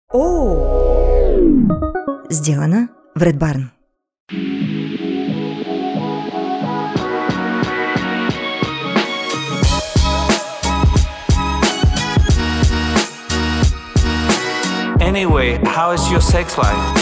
Сделано в Red Barn. Anyway, how is your sex life?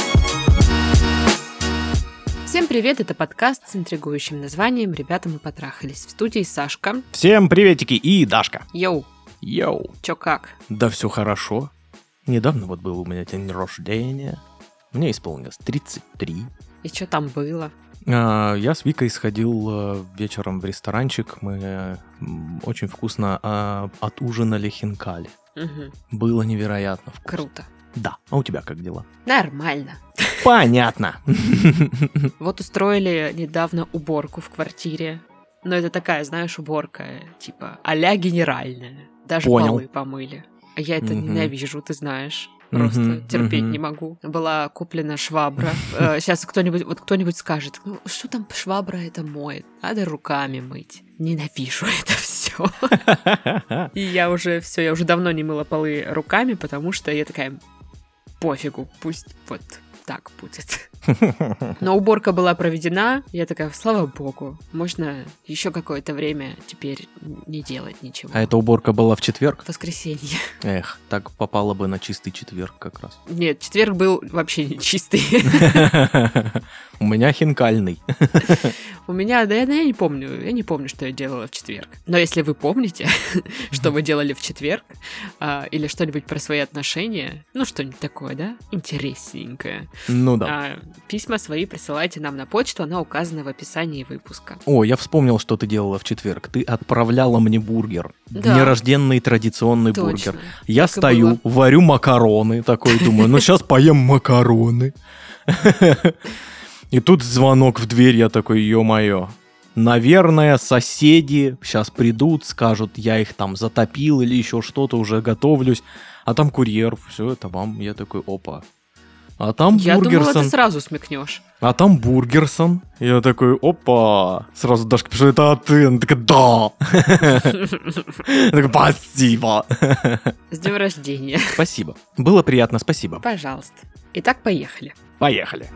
Всем привет, это подкаст с интригующим названием «Ребята, мы потрахались». В студии Сашка. Всем приветики и Дашка. Йоу. Йоу. Чё как? Да все хорошо. Недавно вот был у меня день рождения. Мне исполнилось 33. И чё там было? Я с Викой сходил вечером в ресторанчик. Мы очень вкусно отужинали хинкали. Угу. Было невероятно вкусно. Круто. Да. А у тебя как дела? Нормально. Понятно. Вот устроили недавно уборку в квартире. Но это такая, знаешь, уборка, типа а-ля генеральная. Даже Понял. полы помыли. А я это ненавижу, ты знаешь. Просто терпеть не могу. Была куплена швабра. Сейчас кто-нибудь скажет, ну что там швабра это моет? Надо руками мыть. Ненавижу это все. И я уже давно не мыла полы руками, потому что я такая, пофигу, пусть вот так будет. Но уборка была проведена, я такая, слава богу, можно еще какое-то время теперь не делать ничего. А эта уборка была в четверг? Воскресенье. Эх, так попало бы на чистый четверг как раз. Нет, четверг был вообще не чистый. У меня хинкальный. У меня, я не помню, что я делала в четверг. Но если вы помните, что вы делали в четверг, или что-нибудь про свои отношения, ну что-нибудь такое, да, интересненькое. Ну да. Письма свои присылайте нам на почту, она указана в описании выпуска. О, я вспомнил, что ты делала в четверг. Ты отправляла мне бургер. Да. Днерожденный традиционный Точно. бургер. Я Так и стою, было. варю макароны, такой думаю, ну сейчас поем макароны. И тут звонок в дверь, я такой, ё-моё. Наверное, соседи сейчас придут, скажут, я их там затопил или еще что-то, уже готовлюсь. А там курьер, все это вам. Я такой, опа. А там Я думала, Бургерсон. ты сразу смекнешь. А там Бургерсон. Я такой, опа. Сразу Дашка пишет, это ты. Она такая, да. Я такой, спасибо. С днем рождения. Спасибо. Было приятно, спасибо. Пожалуйста. Итак, поехали. Поехали.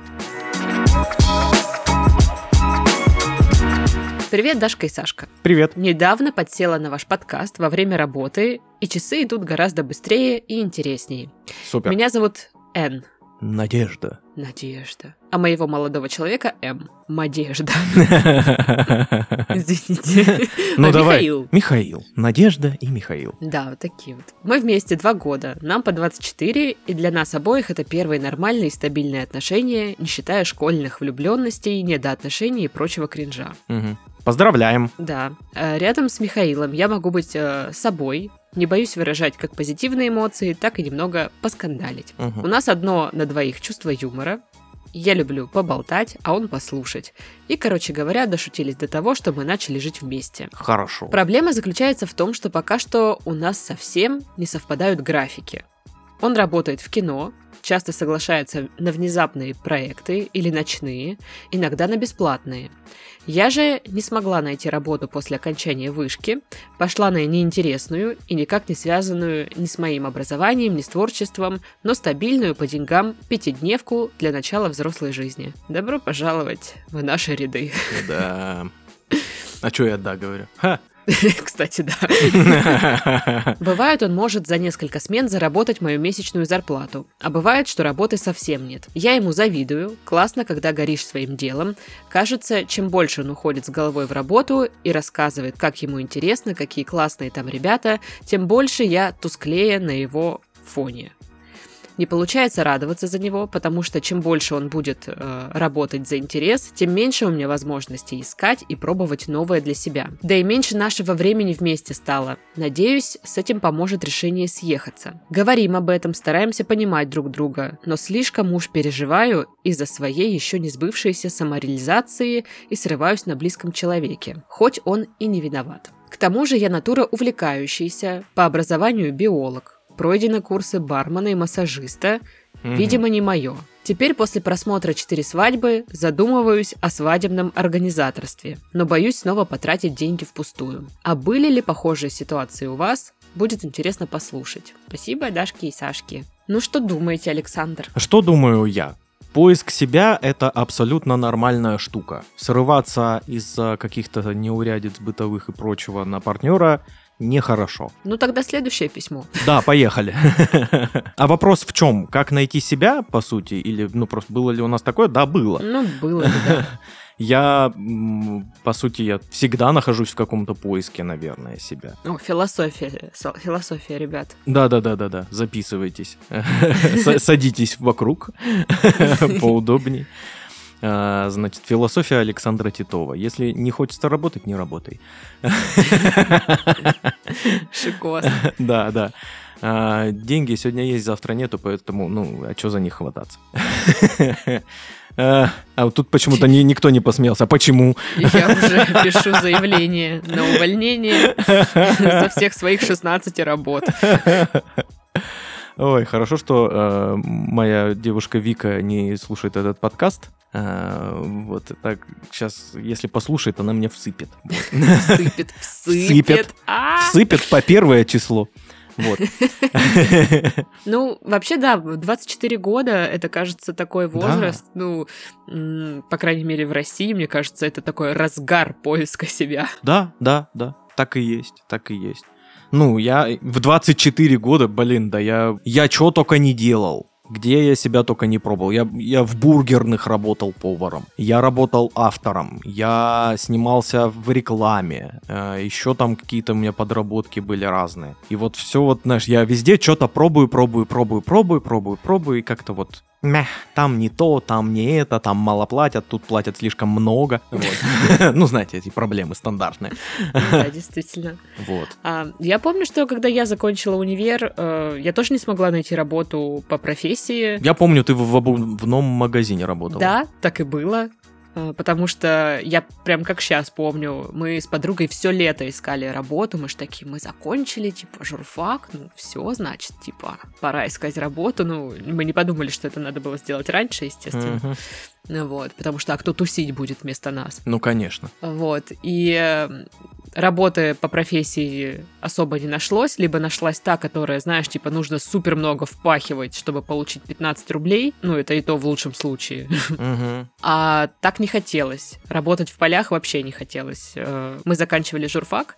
Привет, Дашка и Сашка. Привет. Недавно подсела на ваш подкаст во время работы, и часы идут гораздо быстрее и интереснее. Супер. Меня зовут Н. Надежда. Надежда. А моего молодого человека М. Мадежда. Извините. Ну давай. Михаил. Михаил. Надежда и Михаил. Да, вот такие вот. Мы вместе 2 года, нам по 24, и для нас обоих это первые нормальные и стабильные отношения, не считая школьных влюбленностей, недоотношений и прочего кринжа. Мгм. Поздравляем. Да. Рядом с Михаилом я могу быть собой, не боюсь выражать как позитивные эмоции, так и немного поскандалить. Мгм. У нас одно на двоих чувство юмора. Я люблю поболтать, а он послушать. И, короче говоря, дошутились до того, что мы начали жить вместе. Хорошо. Проблема заключается в том, что пока что у нас совсем не совпадают графики. Он работает в кино, часто соглашается на внезапные проекты или ночные, иногда на бесплатные. Я же не смогла найти работу после окончания вышки, пошла на неинтересную и никак не связанную ни с моим образованием, ни с творчеством, но стабильную по деньгам 5-дневку для начала взрослой жизни. Добро пожаловать в наши ряды. Да. А что я да говорю? Ха. Кстати, да. Бывает, он может за несколько смен заработать мою месячную зарплату, а бывает, что работы совсем нет. Я ему завидую, классно, когда горишь своим делом. Кажется, чем больше он уходит с головой в работу и рассказывает, как ему интересно, какие классные там ребята, тем больше я тусклее на его фоне. Не получается радоваться за него, потому что чем больше он будет работать за интерес, тем меньше у меня возможностей искать и пробовать новое для себя. Да и меньше нашего времени вместе стало. Надеюсь, с этим поможет решение съехаться. Говорим об этом, стараемся понимать друг друга, но слишком уж переживаю из-за своей еще не сбывшейся самореализации и срываюсь на близком человеке, хоть он и не виноват. К тому же я натура увлекающаяся, по образованию биолог. Пройдены курсы бармена и массажиста. Видимо, не мое. Теперь после просмотра 4 свадьбы задумываюсь о свадебном организаторстве, но боюсь снова потратить деньги впустую. А были ли похожие ситуации у вас? Будет интересно послушать. Спасибо, Дашке и Сашке. Ну что думаете, Александр? Что думаю я? Поиск себя — это абсолютно нормальная штука. Срываться из-за каких-то неурядиц бытовых и прочего на партнера нехорошо. Ну тогда следующее письмо. Да, поехали. А вопрос в чем? Как найти себя, по сути? Или, просто было ли у нас такое? Да, было. Ну, было бы, да. Я, по сути, я всегда нахожусь в каком-то поиске, наверное, себя. О, философия, ребят. Да, записывайтесь. Садитесь вокруг, поудобней. Значит, философия Александра Титова. Если не хочется работать, не работай. Шикос. Да. Деньги сегодня есть, завтра нету, поэтому, а что за них хвататься? А вот тут почему-то никто не посмеялся. Почему? Я уже пишу заявление на увольнение за всех своих 16 работ. Ой, хорошо, что моя девушка Вика не слушает этот подкаст. Вот так сейчас, если послушает, она мне всыпет. Всыпет. Всыпет по 1 число. Вот. Ну, вообще, да, 24 года, это, кажется, такой возраст, да. По крайней мере, в России, мне кажется, это такой разгар поиска себя. Да, так и есть. Я в 24 года, я чё только не делал. Где я себя только не пробовал. Я в бургерных работал поваром. Я работал автором. Я снимался в рекламе. Еще там какие-то у меня подработки были разные. И вот все знаешь, я везде что-то пробую. И как-то там не то, там не это, там мало платят, тут платят слишком много. Ну, знаете, эти проблемы стандартные. Да, действительно. Вот. Я помню, что когда я закончила универ, я тоже не смогла найти работу по профессии. Я помню, ты в обувном магазине работала. Да, так и было. Потому что я прям как сейчас помню, мы с подругой все лето искали работу, мы закончили, журфак, все, значит, пора искать работу, мы не подумали, что это надо было сделать раньше, естественно, потому что кто тусить будет вместо нас? Ну, конечно. И работы по профессии особо не нашлось, либо нашлась та, которая, знаешь, нужно супер много впахивать, чтобы получить 15 рублей, это и то в лучшем случае, а так не хотелось. Работать в полях вообще не хотелось. Мы заканчивали журфак,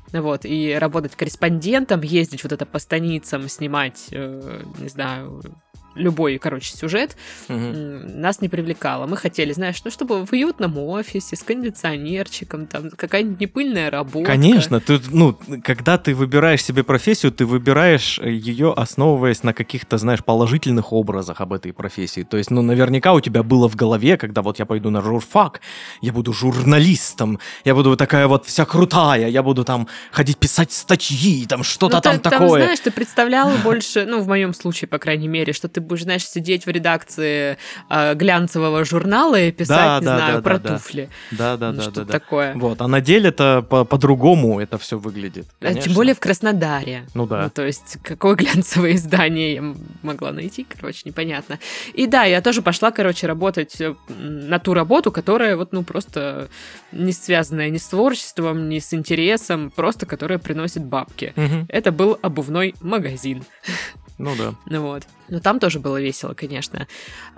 и работать корреспондентом, ездить по станицам, снимать, не знаю, любой, сюжет, нас не привлекало. Мы хотели, знаешь, чтобы в уютном офисе с кондиционерчиком, там какая-нибудь непыльная работа. Конечно, когда ты выбираешь себе профессию, ты выбираешь ее, основываясь на каких-то, знаешь, положительных образах об этой профессии. То есть, наверняка у тебя было в голове, когда я пойду на журфак, я буду журналистом, я буду такая вся крутая, я буду там ходить писать статьи, там что-то там такое. Знаешь, ты представляла больше, в моем случае, по крайней мере, что ты будешь, знаешь, сидеть в редакции глянцевого журнала и писать, про туфли. Да. Что-то такое. А на деле-то по-другому это все выглядит. Тем более в Краснодаре. Ну да. То есть, какое глянцевое издание я могла найти, непонятно. И да, я тоже пошла, работать на ту работу, которая просто не связанная ни с творчеством, ни с интересом, просто которая приносит бабки. Это был обувной магазин. Ну да. Но там тоже было весело, конечно.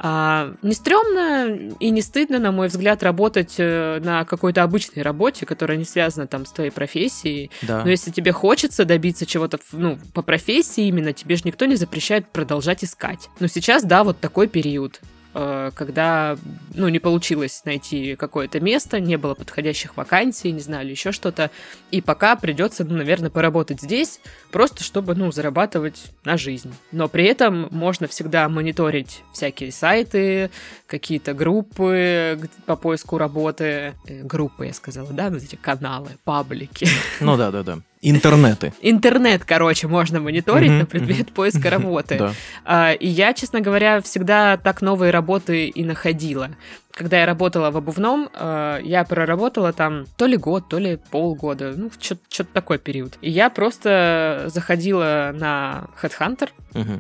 Не стрёмно и не стыдно, на мой взгляд, работать на какой-то обычной работе, которая не связана с твоей профессией. Да. Но если тебе хочется добиться чего-то, по профессии именно, тебе же никто не запрещает продолжать искать. Но сейчас, да, такой период, когда, не получилось найти какое-то место, не было подходящих вакансий, не знаю, или еще что-то, и пока придется, наверное, поработать здесь, просто чтобы, зарабатывать на жизнь. Но при этом можно всегда мониторить всякие сайты, какие-то группы по поиску работы. Группы, я сказала, да, эти каналы, паблики. Ну да. Интернеты. Интернет, можно мониторить на предмет поиска работы. Да. И я, честно говоря, всегда так новые работы и находила. Когда я работала в обувном, я проработала там то ли год, то ли полгода, что-то такой период. И я просто заходила на HeadHunter.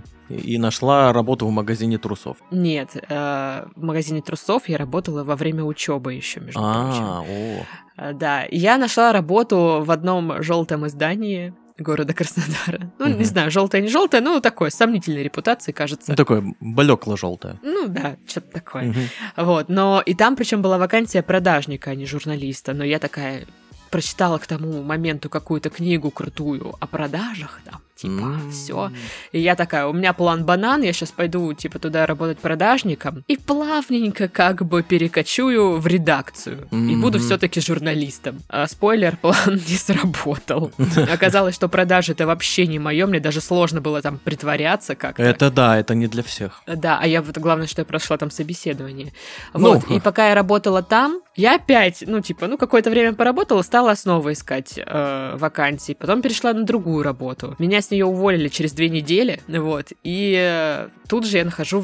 И нашла работу в магазине трусов. Нет, в магазине трусов я работала во время учебы еще, между прочим. Да, я нашла работу в одном желтом издании. города Краснодара. Ну, не знаю, желтая, не желтая, ну, такой, сомнительной репутации, кажется. Ну, такое блекло-желтое. Ну, да, что-то такое. Вот, но и там, причем, была вакансия продажника, а не журналиста. Но я такая прочитала к тому моменту какую-то книгу крутую о продажах, там, типа, все. И я такая, у меня план банан, я сейчас пойду, типа, туда работать продажником и плавненько как бы перекочую в редакцию. И буду все-таки журналистом. А спойлер, план не сработал. Оказалось, что продажи это вообще не мое, мне даже сложно было там притворяться как-то. Это да, это не для всех. Да, а я вот главное, что я прошла там собеседование. Ну. Вот, и пока я работала там, я опять, какое-то время поработала, стала снова искать вакансии, потом перешла на другую работу. Меня с нее уволили через 2 недели, вот, и тут же я нахожу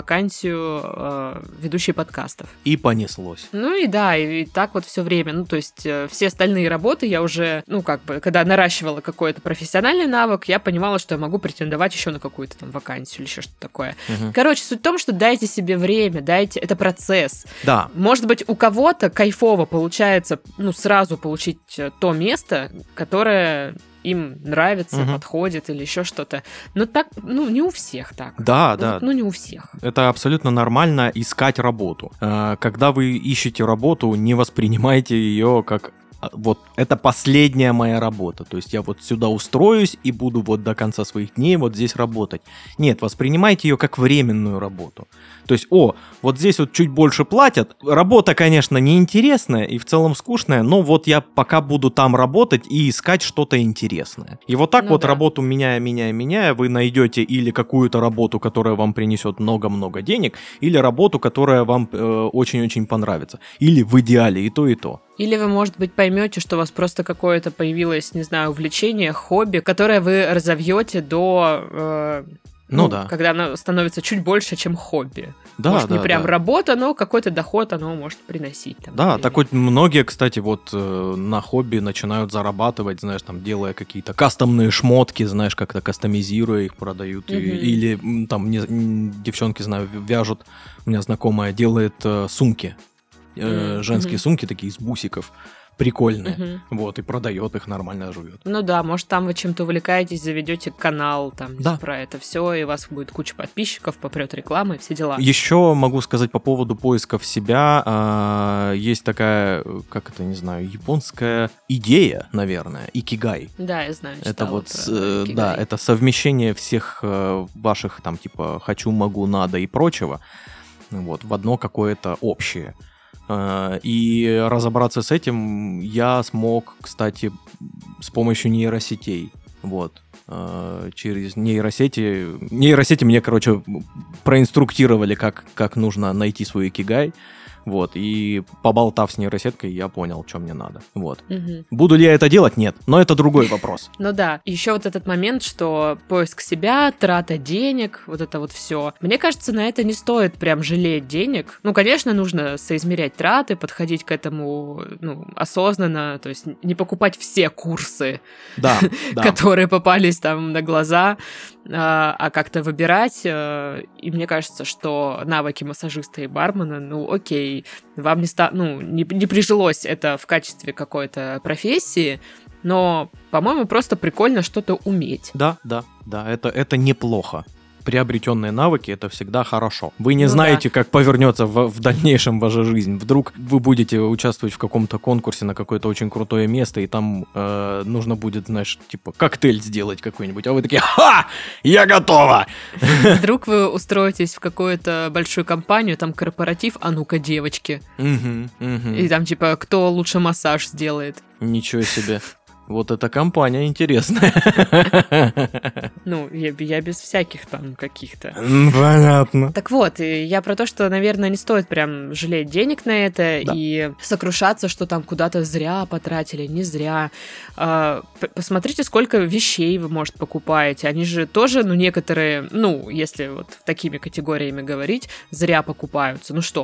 вакансию ведущей подкастов. И понеслось. Ну и да, и так вот все время, то есть все остальные работы я уже, когда наращивала какой-то профессиональный навык, я понимала, что я могу претендовать еще на какую-то там вакансию или еще что-то такое. Короче, суть в том, что дайте себе время, это процесс. Да. Может быть, у кого-то кайфово получается, сразу получить то место, которое им нравится, подходит или еще что-то. Но так, не у всех так. Да, да. Не у всех. Это абсолютно нормально искать работу. Когда вы ищете работу, не воспринимайте ее как вот это последняя моя работа. То есть я вот сюда устроюсь и буду вот до конца своих дней вот здесь работать. Нет, воспринимайте ее как временную работу. То есть, вот здесь вот чуть больше платят. Работа, конечно, неинтересная и в целом скучная, но вот я пока буду там работать и искать что-то интересное. И вот так работу меняя, вы найдете или какую-то работу, которая вам принесет много-много денег, или работу, которая вам очень-очень понравится. Или в идеале и то, и то. Или вы, может быть, поймете, что у вас просто какое-то появилось, не знаю, увлечение, хобби, которое вы разовьете до... когда оно становится чуть больше, чем хобби. Да, может, да, не прям да. работа, но какой-то доход оно может приносить. Там, да, например. так вот многие, кстати, вот на хобби начинают зарабатывать, знаешь, там, делая какие-то кастомные шмотки, знаешь, как-то кастомизируя их, продают. Или там, девчонки, знаю, вяжут, у меня знакомая делает сумки, женские сумки такие из бусиков. Прикольные. Вот, и продает их, нормально живет. Ну да, может, там вы чем-то увлекаетесь, заведете канал там про это все, и у вас будет куча подписчиков, попрет реклама и все дела. Еще могу сказать по поводу поисков себя. Есть такая, как это, не знаю, японская идея, наверное, икигай. Да, я знаю. Это вот, да, это совмещение всех ваших там типа хочу, могу, надо и прочего вот в одно какое-то общее. И разобраться с этим я смог, кстати, с помощью нейросетей. Вот. Через нейросети. Нейросети мне, короче, проинструктировали, как нужно найти свой икигай. Вот, и поболтав с нейросеткой, я понял, что мне надо. Вот. Буду ли я это делать? Нет. Но это другой вопрос. Ну да. Еще вот этот момент, что поиск себя, трата денег, вот это вот все. Мне кажется, на это не стоит прям жалеть денег. Конечно, нужно соизмерять траты, подходить к этому, осознанно, то есть не покупать все курсы, которые попались там на глаза, а как-то выбирать. И мне кажется, что навыки массажиста и бармена, окей, вам не прижилось это в качестве какой-то профессии, но, по-моему, просто прикольно что-то уметь. Да, это неплохо. Приобретенные навыки — это всегда хорошо. Вы не знаете, как повернется в дальнейшем ваша жизнь. Вдруг вы будете участвовать в каком-то конкурсе на какое-то очень крутое место, и там нужно будет, знаешь, типа коктейль сделать какой-нибудь, а вы такие: «Ха! Я готова!» Вдруг вы устроитесь в какую-то большую компанию, там корпоратив, а ну-ка, девочки. И там типа, кто лучше массаж сделает. Ничего себе. Вот эта компания интересная. Я без всяких там каких-то. Понятно. Так вот, я про то, что, наверное, не стоит прям жалеть денег на это и сокрушаться, что там куда-то зря потратили, не зря. Посмотрите, сколько вещей вы, может, покупаете. Они же тоже, некоторые, если вот такими категориями говорить, зря покупаются.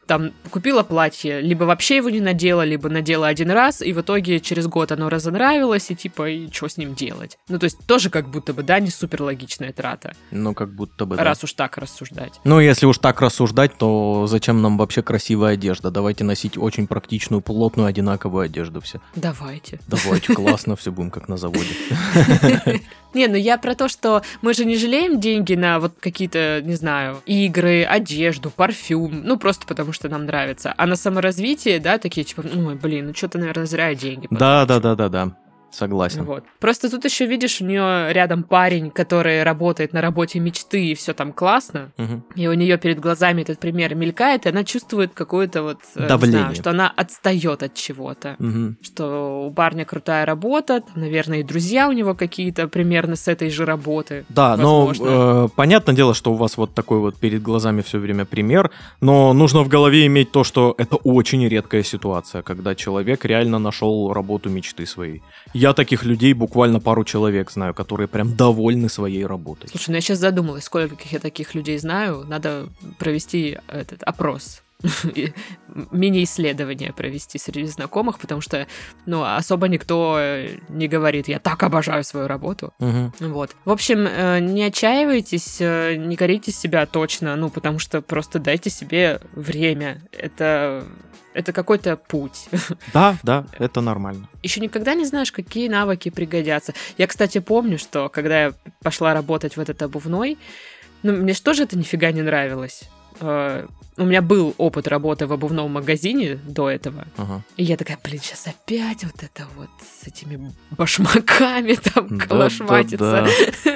там купила платье, либо вообще его не надела, либо надела один раз, и в итоге через год оно разонравилось, и типа, и что с ним делать? Ну, то есть тоже как будто бы, да, не супер логичная трата. Ну, как будто бы, да. Раз уж так рассуждать. Ну, если уж так рассуждать, то зачем нам вообще красивая одежда? Давайте носить очень практичную, плотную, одинаковую одежду все. Давайте. Давайте, классно, все будем как на заводе. Не, ну я про то, что мы же не жалеем деньги на вот какие-то, не знаю, игры, одежду, парфюм, ну просто потому что нам нравится. А на саморазвитие, да, такие типа, ой, блин, ну что-то, наверное, зря я деньги потрачу. Да. Согласен. Вот. Просто тут еще видишь, у нее рядом парень, который работает на работе мечты, и все там классно, и у нее перед глазами этот пример мелькает, и она чувствует какое-то вот, давление, не знаю, что она отстает от чего-то, что у парня крутая работа, там, наверное, и друзья у него какие-то примерно с этой же работы. Да, возможно. но понятное дело, что у вас вот такой вот перед глазами все время пример, но нужно в голове иметь то, что это очень редкая ситуация, когда человек реально нашел работу мечты своей. Я таких людей буквально пару человек знаю, которые прям довольны своей работой. Слушай, ну я сейчас задумалась, сколько я таких людей знаю. Надо провести этот опрос. Мини-исследование провести среди знакомых, потому что, ну, особо никто не говорит, я так обожаю свою работу. Вот. В общем, не отчаивайтесь, не корите себя точно, ну, потому что просто дайте себе время. Это какой-то путь. Да, это нормально. Еще никогда не знаешь, какие навыки пригодятся. Я, кстати, помню, что когда я пошла работать в этот обувной, ну, мне же тоже это нифига не нравилось. У меня был опыт работы в обувном магазине до этого. И я такая, блин, сейчас опять вот это вот с этими башмаками там калашматиться.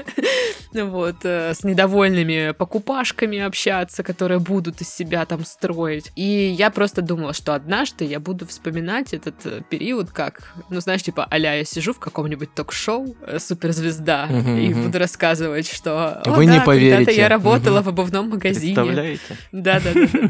Вот, с недовольными покупашками общаться, которые будут из себя там строить. И я просто думала, что однажды я буду вспоминать этот период как, ну, знаешь, типа а-ля я сижу в каком-нибудь ток-шоу «Суперзвезда» и буду рассказывать, что вы не поверите. Когда-то я работала в обувном магазине. Представляете? Да.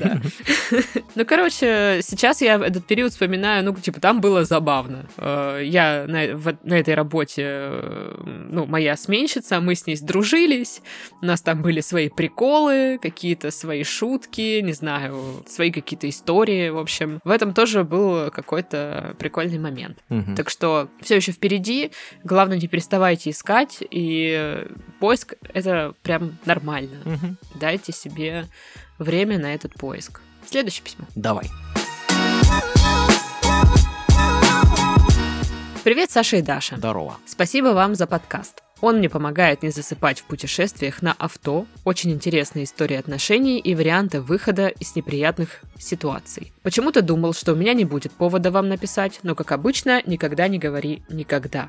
Ну, короче, сейчас я этот период вспоминаю, ну, типа, там было забавно. Я на этой работе, ну, моя сменщица, мы с ней сдружились, у нас там были свои приколы, какие-то свои шутки, не знаю, свои какие-то истории, в общем. В этом тоже был какой-то прикольный момент. Так что все еще впереди, главное, не переставайте искать, и поиск — это прям нормально. Дайте себе время на этот поиск. Следующее письмо. Давай. Привет, Саша и Даша. Здорово. Спасибо вам за подкаст. Он мне помогает не засыпать в путешествиях на авто, очень интересные истории отношений и варианты выхода из неприятных ситуаций. Почему-то думал, что у меня не будет повода вам написать, но, как обычно, никогда не говори никогда.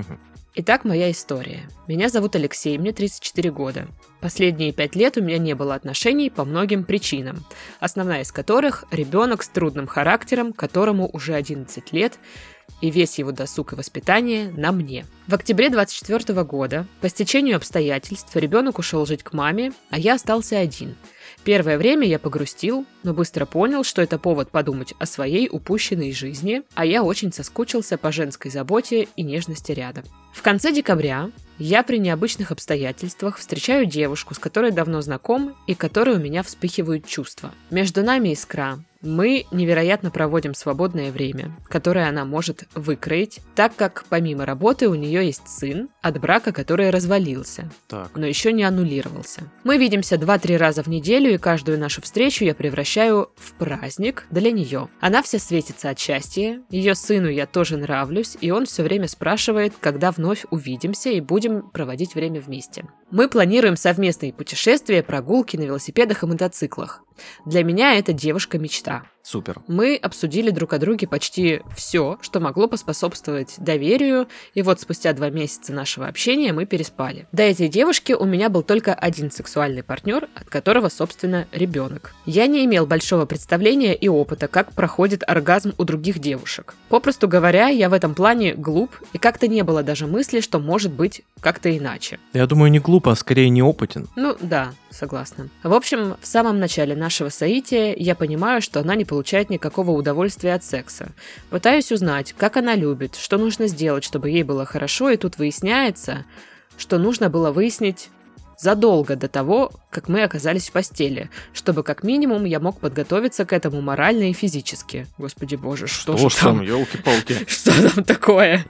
Итак, моя история. Меня зовут Алексей, мне 34 года. Последние 5 лет у меня не было отношений по многим причинам, основная из которых – ребенок с трудным характером, которому уже 11 лет, и весь его досуг и воспитание на мне. В октябре 24 года, по стечению обстоятельств, ребенок ушел жить к маме, а я остался один. Первое время я погрустил, но быстро понял, что это повод подумать о своей упущенной жизни, а я очень соскучился по женской заботе и нежности рядом. В конце декабря я при необычных обстоятельствах встречаю девушку, с которой давно знаком и которой у меня вспыхивают чувства. Между нами искра. Мы невероятно проводим свободное время, которое она может выкроить, так как помимо работы у нее есть сын от брака, который развалился, но еще не аннулировался. Мы видимся 2-3 раза в неделю, и каждую нашу встречу я превращаю в праздник для нее. Она вся светится от счастья, ее сыну я тоже нравлюсь, и он все время спрашивает, когда вновь увидимся и будем проводить время вместе. Мы планируем совместные путешествия, прогулки на велосипедах и мотоциклах. Для меня это девушка-мечта. Супер. Мы обсудили друг о друге почти все, что могло поспособствовать доверию, и вот спустя 2 месяца нашего общения мы переспали. До этой девушки у меня был только один сексуальный партнер, от которого, собственно, ребенок. Я не имел большого представления и опыта, как проходит оргазм у других девушек. Попросту говоря, я в этом плане глуп, и как-то не было даже мысли, что может быть как-то иначе. Я думаю, не глуп, а скорее неопытен. Ну да, согласна. В общем, в самом начале нашего соития я понимаю, что она не получает никакого удовольствия от секса. Пытаюсь узнать, как она любит, что нужно сделать, чтобы ей было хорошо, и тут выясняется, что нужно было выяснить задолго до того, как мы оказались в постели, чтобы как минимум я мог подготовиться к этому морально и физически. Господи боже, что же там? Ёлки-палки. Что там такое?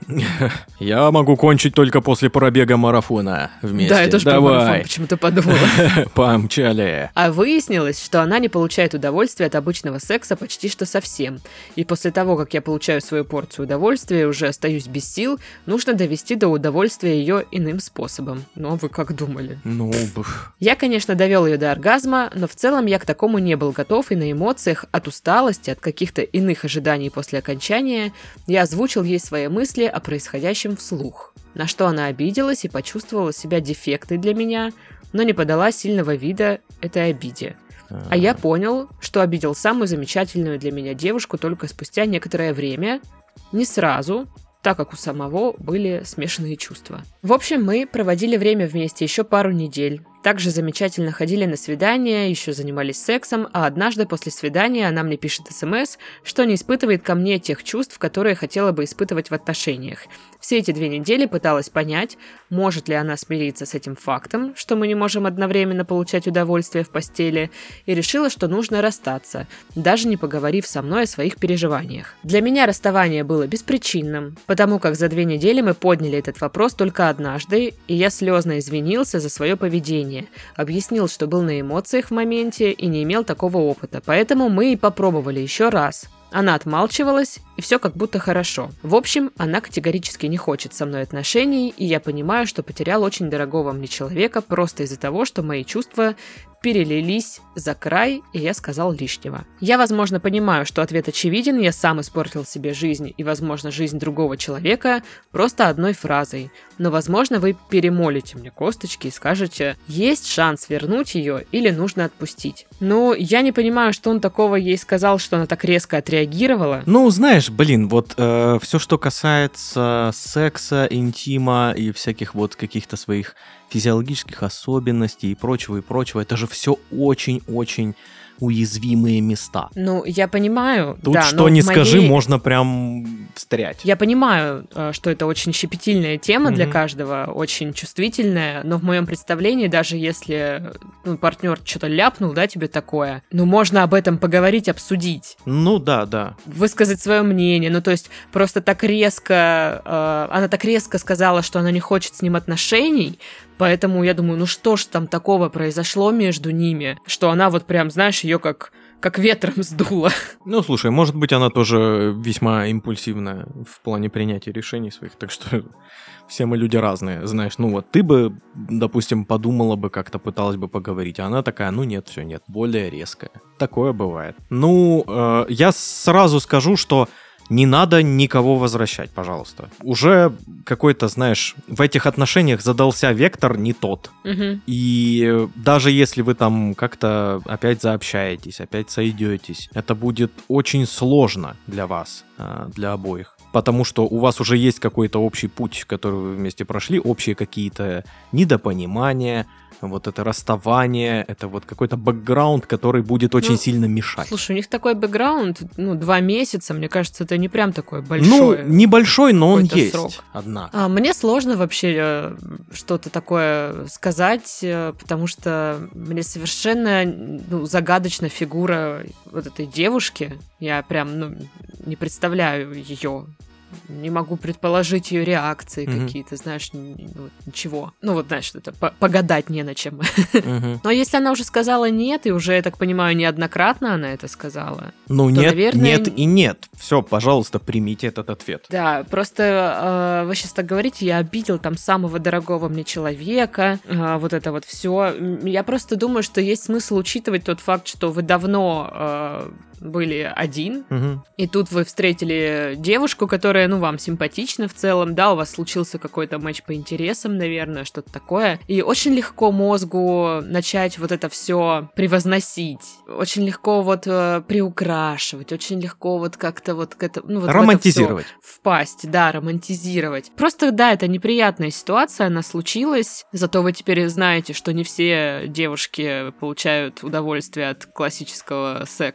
Я могу кончить только после пробега марафона вместе. Да, я тоже про марафон почему-то подумала. Помчали. А выяснилось, что она не получает удовольствия от обычного секса почти что совсем. И после того, как я получаю свою порцию удовольствия и уже остаюсь без сил, нужно довести до удовольствия ее иным способом. Ну, а вы как думали? Ну, Я, конечно, довел ее до оргазма, но в целом я к такому не был готов, и на эмоциях от усталости, от каких-то иных ожиданий после окончания я озвучил ей свои мысли о происходящем вслух. На что она обиделась и почувствовала себя дефектной для меня, но не подала сильного вида этой обиде. А я понял, что обидел самую замечательную для меня девушку только спустя некоторое время, не сразу, так как у самого были смешанные чувства. В общем, мы проводили время вместе еще пару недель. Также замечательно ходили на свидания, еще занимались сексом, а однажды после свидания она мне пишет СМС, что не испытывает ко мне тех чувств, которые хотела бы испытывать в отношениях. Все эти 2 недели пыталась понять, может ли она смириться с этим фактом, что мы не можем одновременно получать удовольствие в постели, и решила, что нужно расстаться, даже не поговорив со мной о своих переживаниях. Для меня расставание было беспричинным, потому как за 2 недели мы подняли этот вопрос только однажды, и я слезно извинился за свое поведение. Объяснил, что был на эмоциях в моменте и не имел такого опыта, поэтому мы и попробовали еще раз. Она отмалчивалась, и все как будто хорошо. В общем, она категорически не хочет со мной отношений, и я понимаю, что потерял очень дорогого мне человека просто из-за того, что мои чувства перелились за край, и я сказал лишнего. Я, возможно, понимаю, что ответ очевиден, я сам испортил себе жизнь и, возможно, жизнь другого человека просто одной фразой. Но, возможно, вы перемолите мне косточки и скажете, есть шанс вернуть ее или нужно отпустить. Но я не понимаю, что он такого ей сказал, что она так резко отреагировала. Ну, знаешь, вот все, что касается секса, интима и всяких вот каких-то своих физиологических особенностей и прочего, это же все очень-очень уязвимые места. Ну, я понимаю. Тут да, что ни скажи, можно прям встрять. Я понимаю, что это очень щепетильная тема для каждого, очень чувствительная, но в моем представлении, даже если партнер что-то ляпнул, да, тебе такое, можно об этом поговорить, обсудить. Ну, да. Высказать свое мнение, то есть просто так резко, она так резко сказала, что она не хочет с ним отношений, поэтому я думаю, что ж там такого произошло между ними, что она вот прям, знаешь, ее как ветром сдуло. Ну, слушай, может быть, она тоже весьма импульсивная в плане принятия решений своих, так что все мы люди разные, знаешь. Ты бы, допустим, подумала бы, как-то пыталась бы поговорить, а она такая, нет, более резкая. Такое бывает. Я сразу скажу, что не надо никого возвращать, пожалуйста. Уже какой-то, знаешь, в этих отношениях задался вектор не тот. Угу. И даже если вы там как-то опять заобщаетесь, опять сойдетесь, это будет очень сложно для вас, для обоих. Потому что у вас уже есть какой-то общий путь, который вы вместе прошли, общие какие-то недопонимания, вот это расставание, это вот какой-то бэкграунд, который будет очень сильно мешать. Слушай, у них такой бэкграунд, 2 месяца, мне кажется, это не прям такой большой. Небольшой, но он есть, срок. однако. Мне сложно вообще что-то такое сказать, потому что мне совершенно загадочна фигура вот этой девушки. Я прям, не представляю ее. Не могу предположить ее реакции какие-то, знаешь, ничего. Знаешь, это погадать не на чем. Но если она уже сказала нет, и уже, я так понимаю, неоднократно она это сказала, то, нет, наверное... нет и нет. Все, пожалуйста, примите этот ответ. Да, просто вы сейчас так говорите, я обидел там самого дорогого мне человека, вот это вот все. Я просто думаю, что есть смысл учитывать тот факт, что вы давно были один, и тут вы встретили девушку, которая, вам симпатична в целом, да, у вас случился какой-то матч по интересам, наверное, что-то такое, и очень легко мозгу начать вот это все превозносить, очень легко приукрашивать, очень легко как-то к этому, романтизировать. Впасть, да, романтизировать. Просто, да, это неприятная ситуация, она случилась, зато вы теперь знаете, что не все девушки получают удовольствие от классического секса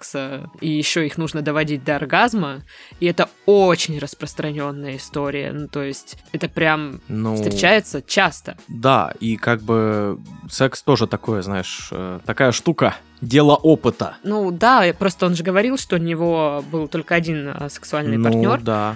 и еще их нужно доводить до оргазма, и это очень распространенная история, ну, то есть это прям встречается часто. Да, и как бы секс тоже такое, знаешь, такая штука. Дело опыта. Ну да, просто он же говорил, что у него был только один сексуальный партнер. Да.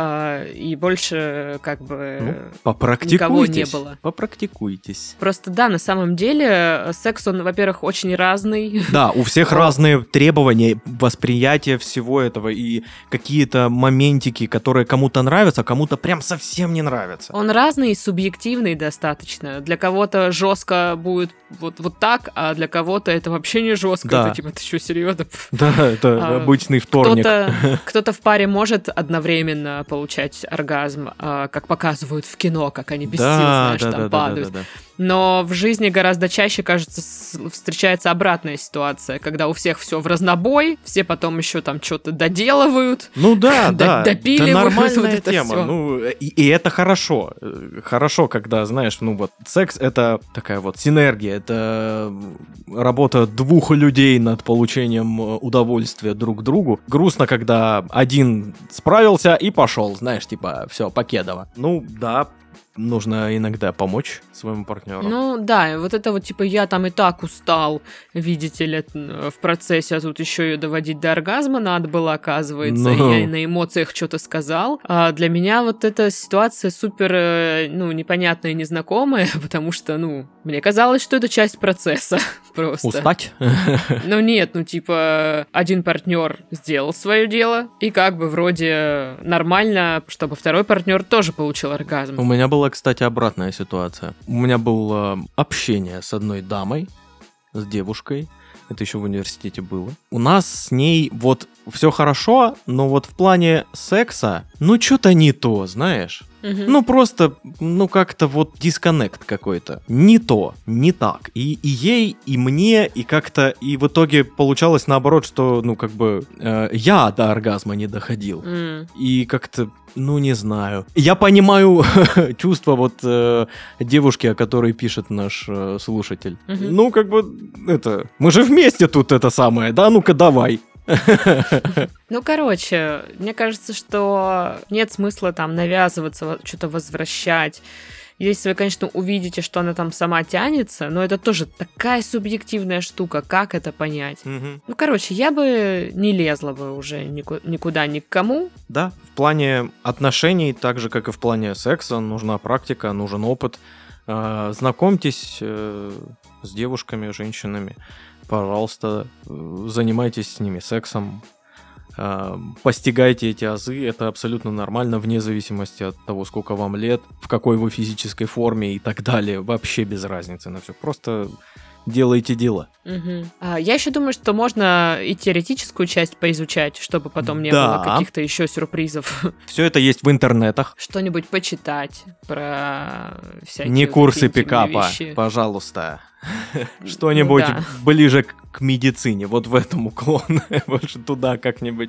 И больше как бы никого не было. Попрактикуйтесь. Просто да, на самом деле секс, он, во-первых, очень разный. Да, у всех разные требования, восприятия всего этого и какие-то моментики, которые кому-то нравятся, а кому-то прям совсем не нравятся. Он разный и субъективный достаточно. Для кого-то жестко будет вот так, а для кого-то это вообще не жестко. Да. Это типа, ты что, серьезно? Да, это обычный вторник. Кто-то в паре может одновременно получать оргазм, как показывают в кино, как они без сил, знаешь, там падают. Да. Но в жизни гораздо чаще, кажется, встречается обратная ситуация, когда у всех все в разнобой, все потом еще там что-то доделывают. Ну да, да. Допиливают. Это нормальная вот тема. Это ну, и это хорошо. Хорошо, когда, знаешь, ну вот секс — это такая вот синергия, это работа двух людей над получением удовольствия друг другу. Грустно, когда один справился и пошел, знаешь, типа, все, покедово. Ну да, нужно иногда помочь своему партнеру. Ну да, вот это вот типа я там и так устал, видите ли, в процессе, а тут еще ее доводить до оргазма надо было, оказывается, и я на эмоциях что-то сказал. А для меня вот эта ситуация супер, непонятная и незнакомая, потому что, мне казалось, что это часть процесса просто. Устать? Ну нет, типа один партнер сделал свое дело, и как бы вроде нормально, чтобы второй партнер тоже получил оргазм. У меня была, кстати, обратная ситуация. У меня было общение с одной дамой, с девушкой. Это еще в университете было. У нас с ней вот все хорошо, но вот в плане секса, что-то не то, знаешь. Просто, как-то вот дисконнект какой-то. Не то, не так. И ей, и мне, и как-то, и в итоге получалось наоборот, что, я до оргазма не доходил. И как-то, не знаю. Я понимаю чувство вот девушки, о которой пишет наш слушатель. Мы же вместе тут это самое, да? Ну-ка, давай. Мне кажется, что нет смысла там навязываться, что-то возвращать. Если вы, конечно, увидите, что она там сама тянется, но это тоже такая субъективная штука, как это понять? Я бы не лезла бы уже никуда, ни к кому. Да, в плане отношений, так же, как и в плане секса, нужна практика, нужен опыт. Знакомьтесь с девушками, женщинами. Пожалуйста, занимайтесь с ними сексом, постигайте эти азы, это абсолютно нормально, вне зависимости от того, сколько вам лет, в какой вы физической форме и так далее, вообще без разницы на все, просто делайте дела. Я еще думаю, что можно и теоретическую часть поизучать, чтобы потом не было каких-то еще сюрпризов. Все это есть в интернетах. Что-нибудь почитать про всякие не курсы пикапа, вещи. Пожалуйста. Что-нибудь ближе к медицине, вот в этом уклон, больше туда как-нибудь.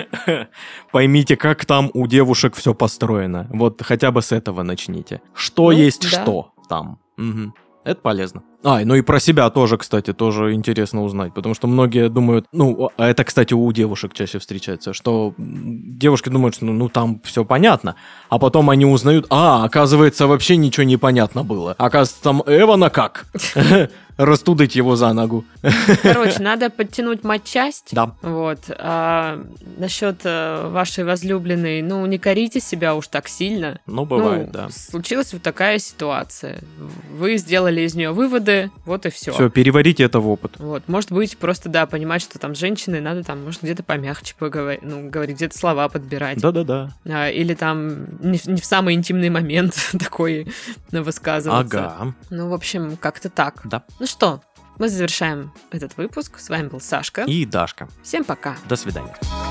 Поймите, как там у девушек все построено. Вот хотя бы с этого начните. Что есть что там. Это полезно. И про себя тоже, кстати, тоже интересно узнать, потому что многие думают, а это, кстати, у девушек чаще встречается, что девушки думают, что там все понятно, а потом они узнают, оказывается, вообще ничего не понятно было. Оказывается, там Эвана как? Растудить его за ногу. Надо подтянуть матчасть. Да. Вот. Насчет вашей возлюбленной, не корите себя уж так сильно. Бывает, да. Случилась вот такая ситуация. Вы сделали из нее выводы, вот и все. Все, переварите это в опыт. Вот. Может быть, просто, понимать, что там с женщиной надо там, может, где-то помягче поговорить, говорить, где-то слова подбирать. Да-да-да. Или там не в самый интимный момент такой высказываться. Ага. В общем, как-то так. Да. Что, мы завершаем этот выпуск. С вами был Сашка. И Дашка. Всем пока. До свидания.